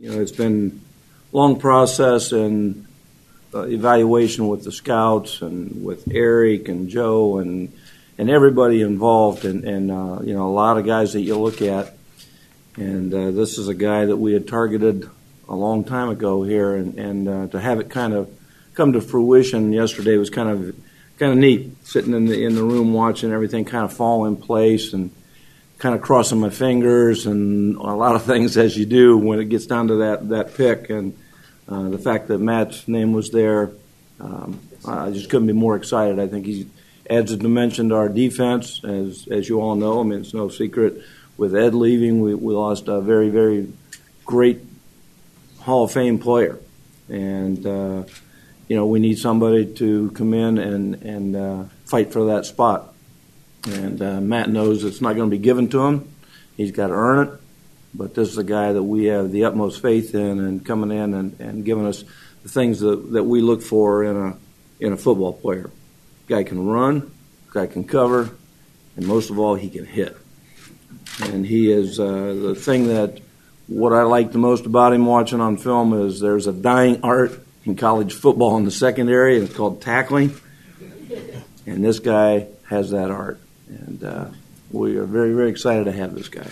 It's been a long process and evaluation with the scouts and with Eric and Joe and everybody involved and a lot of guys that you look at. And this is a guy that we had targeted a long time ago here, and to have it kind of come to fruition yesterday was kind of neat. Sitting in the room watching everything kind of fall in place and kind of crossing my fingers and a lot of things as you do when it gets down to that pick. And the fact that Matt's name was there, I just couldn't be more excited. I think he adds a dimension to our defense, as you all know. I mean, it's no secret. With Ed leaving, we lost a very, very great Hall of Fame player. And, we need somebody to come in and fight for that spot. And Matt knows it's not going to be given to him. He's got to earn it. But this is a guy that we have the utmost faith in and coming in and giving us the things that we look for in a football player. Guy can run, guy can cover, and most of all, he can hit. And he is the thing that what I like the most about him watching on film is there's a dying art in college football in the secondary, and it's called tackling. And this guy has that art. And we are very, very excited to have this guy.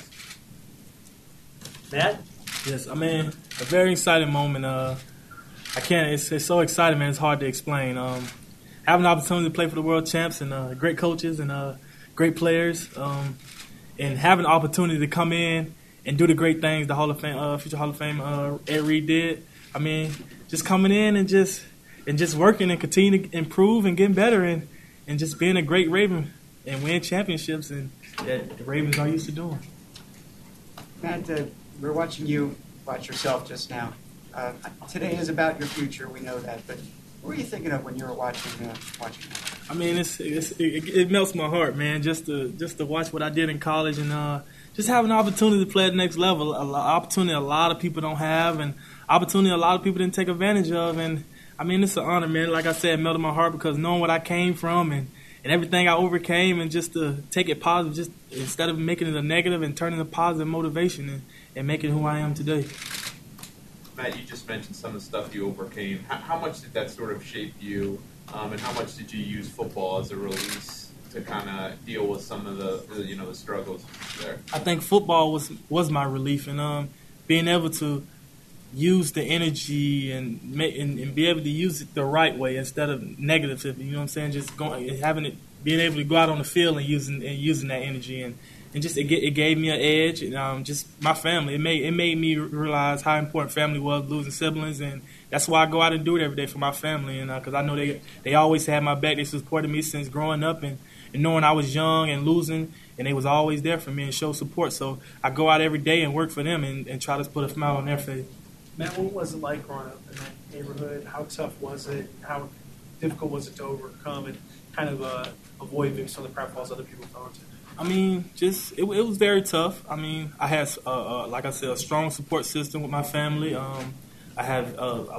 Matt? Yes, I mean, a very exciting moment. It's so exciting, man, it's hard to explain. Having the opportunity to play for the world champs and great coaches and great players, and having the opportunity to come in and do the great things the Hall of Fame, future Hall of Fame Ed Reed did. I mean, just coming in and just working and continue to improve and getting better and just being a great Raven and win championships and that the Ravens are used to doing. Matt, we're watching you watch yourself just now. Today is about your future, we know that, but what were you thinking of when you were watching that? I mean, it melts my heart, man, just to watch what I did in college and just having an opportunity to play at the next level, an opportunity a lot of people don't have, and opportunity a lot of people didn't take advantage of. And I mean, it's an honor, man. Like I said, it melted my heart because knowing what I came from and everything I overcame, and just to take it positive, just instead of making it a negative and turning it a positive motivation and making who I am today. Matt, you just mentioned some of the stuff you overcame. How much did that sort of shape you, and how much did you use football as a release to kind of deal with some of the struggles there? I think football was my relief, and being able to use the energy and be able to use it the right way instead of negatively. You know what I'm saying? Just being able to go out on the field and using that energy and just it gave me an edge. And just my family, it made me realize how important family was, losing siblings, and that's why I go out and do it every day for my family. And because I know they always had my back, they supported me since growing up and knowing I was young and losing, and they was always there for me and show support. So I go out every day and work for them and try to put a smile on their face. Matt, what was it like growing up in that neighborhood? How tough was it? How difficult was it to overcome and kind of avoid maybe some of the pratfalls other people fell into? I mean, it was very tough. I mean, I had, like I said, a strong support system with my family. I had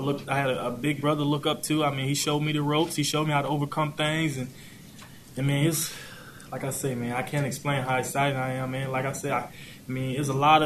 a big brother to look up to. I mean, he showed me the ropes. He showed me how to overcome things. And I mean, it's like I say, man, I can't explain how excited I am, man. Like I said, I mean, there's a lot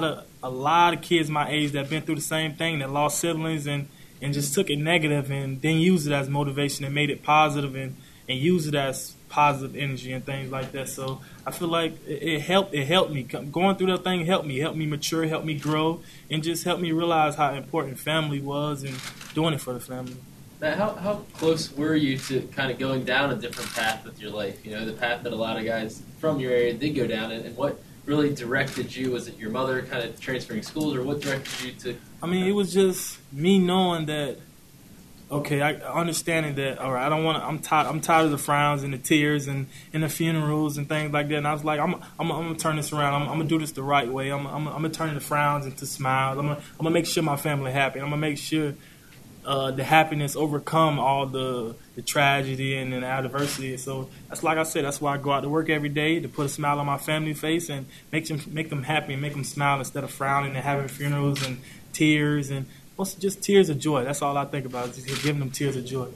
of kids my age that been through the same thing, that lost siblings and just took it negative and then used it as motivation and made it positive and used it as positive energy and things like that. So I feel like it helped me. Going through that thing helped me mature, helped me grow, and just helped me realize how important family was and doing it for the family. Matt, how close were you to kind of going down a different path with your life? You know, the path that a lot of guys from your area did go down, and what really directed you? Was it your mother kind of transferring schools, or what directed you to? I mean, it was just me knowing that. Okay, understanding that. All right, I don't want to. I'm tired of the frowns and the tears and the funerals and things like that. And I was like, I'm gonna turn this around. I'm gonna do this the right way. I'm gonna turn the frowns into smiles. I'm gonna make sure my family happy. I'm gonna make sure the happiness overcome all the tragedy and the adversity. So that's, like I said, that's why I go out to work every day, to put a smile on my family's face and make them happy and make them smile instead of frowning and having funerals and tears and also just tears of joy. That's all I think about, is just giving them tears of joy.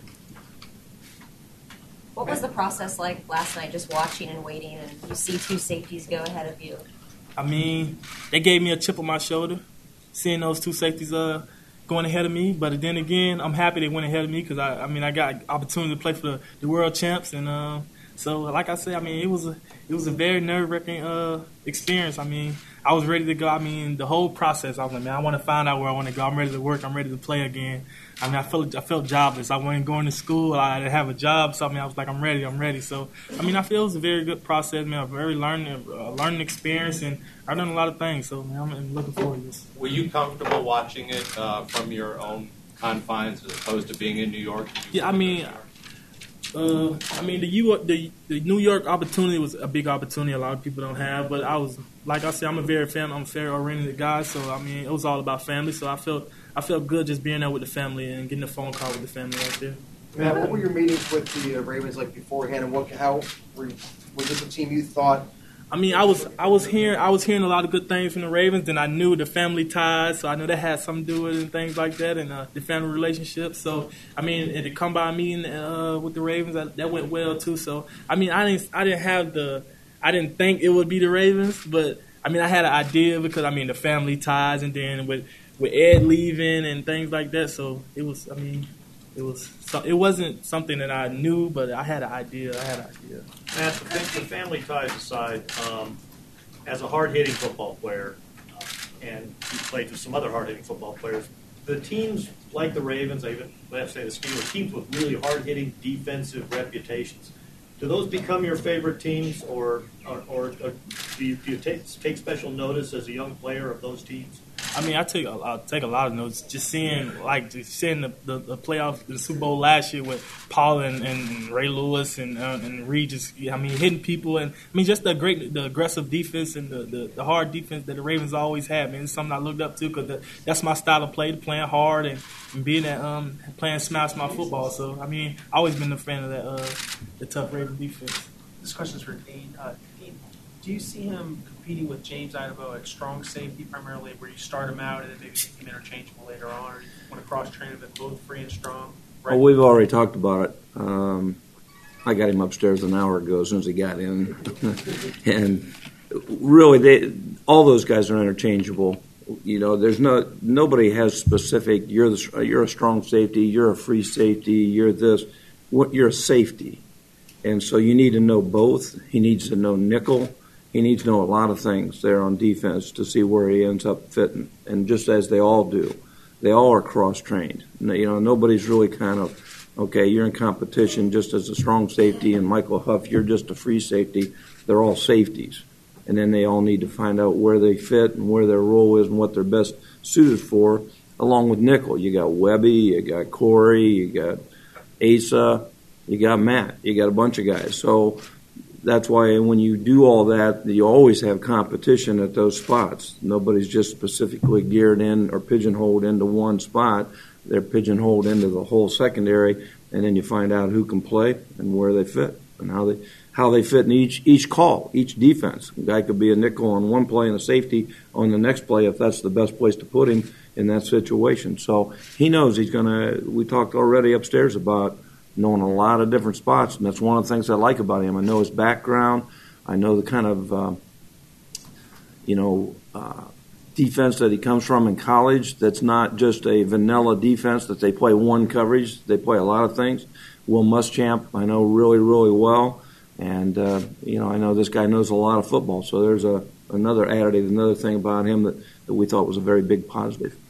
What was the process like last night, just watching and waiting, and you see two safeties go ahead of you? I mean, they gave me a chip on my shoulder, seeing those two safeties going ahead of me. But then again, I'm happy they went ahead of me because I got opportunity to play for the world champs, and so like I said, I mean it was a very nerve-wracking experience. I mean, I was ready to go. I mean, the whole process, I was like, man, I want to find out where I want to go. I'm ready to work. I'm ready to play again. I mean, I felt jobless. I wasn't going to school. I didn't have a job. So, I mean, I was like, I'm ready. So, I mean, I feel it was a very good process, man, a very learning experience, and I learned a lot of things. So, man, I'm looking forward to this. Were you comfortable watching it from your own confines as opposed to being in New York? Yeah, I mean, the New York opportunity was a big opportunity a lot of people don't have. But I was, like I said, I'm a very oriented guy. So I mean, it was all about family. So I felt good just being there with the family and getting a phone call with the family right there. Matt, what were your meetings with the Ravens like beforehand, and was this a team you thought? I mean, I was hearing a lot of good things from the Ravens, and I knew the family ties, so I knew that had something to do with it and things like that, and the family relationships. So, I mean, and to come by a meeting with the Ravens, that went well too. So, I mean, I didn't think it would be the Ravens, but I mean, I had an idea because I mean the family ties, and then with Ed leaving and things like that. So it was, I mean. It wasn't something that I knew, but I had an idea. Matt, the family ties aside, as a hard-hitting football player, and you played with some other hard-hitting football players, the teams like the Ravens, I even have to say the Steelers, teams with really hard-hitting defensive reputations, do those become your favorite teams, or do you take special notice as a young player of those teams? I mean, I take a lot of notes. Just seeing the playoff, the Super Bowl last year with Paul and Ray Lewis and Reed, hitting people, and I mean just the aggressive defense and the hard defense that the Ravens always had. Man, it's something I looked up to because that's my style of play, playing hard and being that playing smash my football. So I mean, I always been a fan of that the tough Raven defense. This question's for Dean. Dean, do you see him competing with James Idaho at strong safety primarily, where you start him out and then maybe make him interchangeable later on, or you want to cross-train him at both free and strong? Right? Well, we've already talked about it. I got him upstairs an hour ago as soon as he got in. And really, all those guys are interchangeable. You know, there's nobody has specific, you're a strong safety, you're a free safety, you're this. You're a safety. And so you need to know both. He needs to know nickel. He needs to know a lot of things there on defense to see where he ends up fitting. And just as they all do, they all are cross-trained. You know, nobody's really kind of, okay, you're in competition just as a strong safety, and Michael Huff, you're just a free safety. They're all safeties. And then they all need to find out where they fit and where their role is and what they're best suited for, along with nickel. You got Webby, you got Corey, you got Asa, you got Matt, you got a bunch of guys. So that's why when you do all that, you always have competition at those spots. Nobody's just specifically geared in or pigeonholed into one spot. They're pigeonholed into the whole secondary, and then you find out who can play and where they fit and how they fit in each call, each defense. A guy could be a nickel on one play and a safety on the next play if that's the best place to put him in that situation. So he knows he's going to – we talked already upstairs about knowing a lot of different spots, and that's one of the things I like about him. I know his background. I know the kind of, defense that he comes from in college that's not just a vanilla defense that they play one coverage. They play a lot of things. Will Muschamp, I know really, really well. And, I know this guy knows a lot of football. So there's another additive, another thing about him that we thought was a very big positive.